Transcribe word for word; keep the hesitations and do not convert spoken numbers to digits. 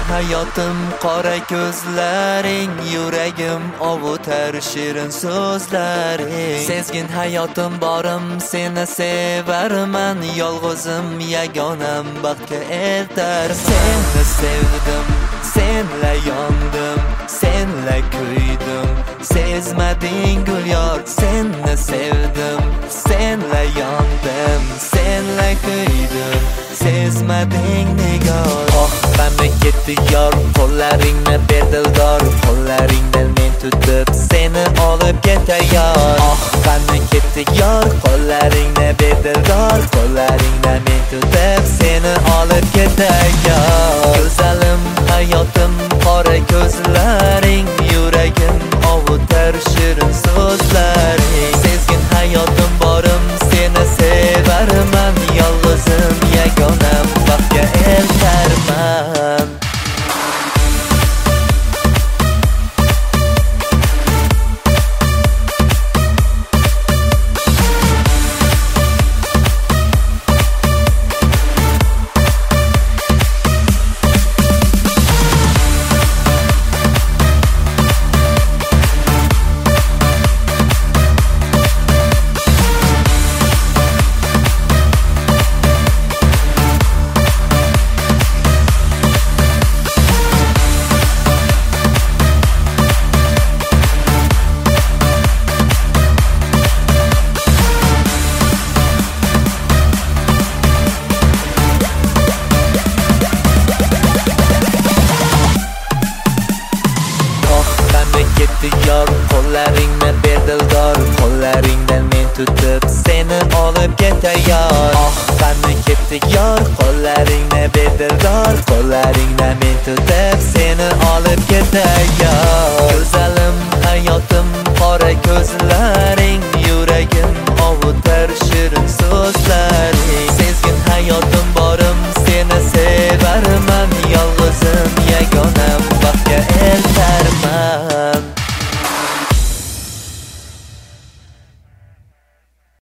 hayotim qora ko'zlaring, yuragim ovutar shirin so'zlaring. Sezgin hayotim borim, seni sevarman, yolg'izim yagonam baxtga eltar. Seni sevdim, senla yondim, senla kuydim, sezmading gul yor. Seni sevdim, senla yondim, senla kuydim, sezmading nigor. Oh, qani ketdi yor, qo'llaringni berdildor, qo'llaringdan men tutib seni olib ketayor. Oh, qani ketdi yor, qo'llaringni berdildor, qo'llaringdan men tutib seni olib ketayor. Go'zalim hayotim qora ko'zlaring, yuragim ovutar shirin so'zlaring. Sezgin hayotim borim, seni sevarman, yolg'izim yagonam baxtga eltarman. Ketdi yor, qo'llaringni berdildor, qo'llaringdan men tutib seni olib ketayor. Oh, qani ketdi yor, qo'llaringni berdildor, qo'llaringdan men tutib seni olib ketayor. Go'zalim hayotim qora ko'zlar